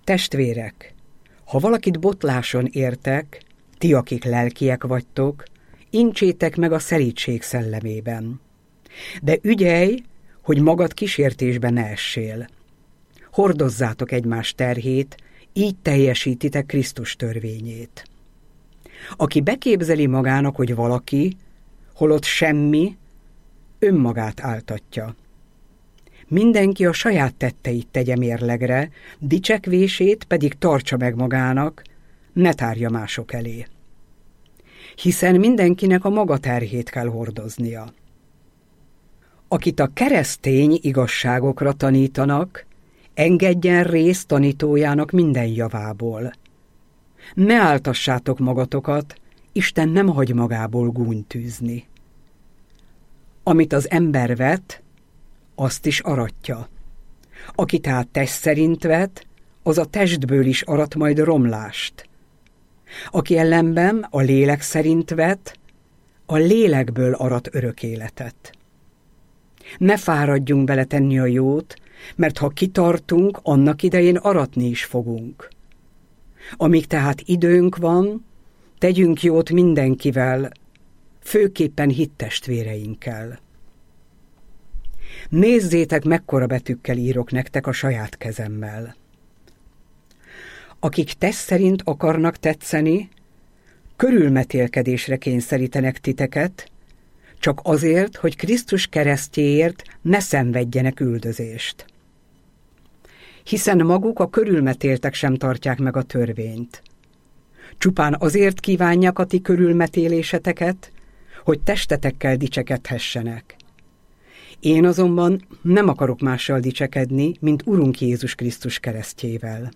Testvérek, ha valakit botláson értek, ti, akik lelkiek vagytok, intsétek meg a szelídség szellemében. De ügyelj, hogy magad kísértésbe ne essél. Hordozzátok egymás terhét, így teljesítitek Krisztus törvényét. Aki beképzeli magának, hogy valaki, holott semmi, önmagát áltatja. Mindenki a saját tetteit tegye mérlegre, dicsekvését pedig tartsa meg magának, ne tárja mások elé. Hiszen mindenkinek a maga terhét kell hordoznia. Akit a keresztény igazságokra tanítanak, engedjen részt tanítójának minden javából. Ne áltassátok magatokat, Isten nem hagy magából gúnyt tűzni. Amit az ember vet, azt is aratja. Aki tehát test szerint vet, az a testből is arat majd romlást. Aki ellenben a lélek szerint vet, a lélekből arat örök életet. Ne fáradjunk beletenni a jót, mert ha kitartunk, annak idején aratni is fogunk. Amíg tehát időnk van, tegyünk jót mindenkivel, főképpen hittestvéreinkkel. Nézzétek, mekkora betűkkel írok nektek a saját kezemmel. Akik test szerint akarnak tetszeni, körülmetélkedésre kényszerítenek titeket, csak azért, hogy Krisztus keresztjéért ne szenvedjenek üldözést. Hiszen maguk a körülmetéltek sem tartják meg a törvényt. Csupán azért kívánják a ti körülmetéléseteket, hogy testetekkel dicsekedhessenek. Én azonban nem akarok mással dicsekedni, mint Urunk Jézus Krisztus keresztjével.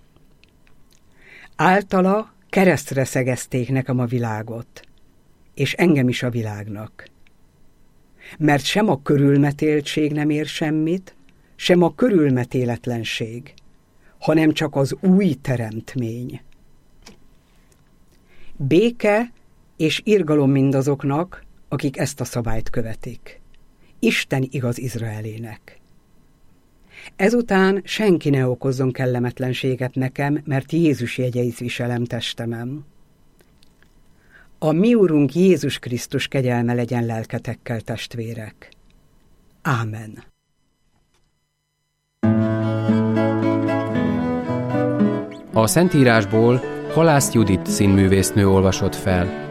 Általa keresztre szegezték nekem a világot, és engem is a világnak. Mert sem a körülmetéltség nem ér semmit, sem a körülmetéletlenség, hanem csak az új teremtmény. Béke és irgalom mindazoknak, akik ezt a szabályt követik. Isten igaz Izraelének. Ezután senki ne okozzon kellemetlenséget nekem, mert Jézus jegyeit viselem testemen. A mi Urunk Jézus Krisztus kegyelme legyen lelketekkel, testvérek. Ámen. A Szentírásból Halász Judit színművésznő olvasott fel.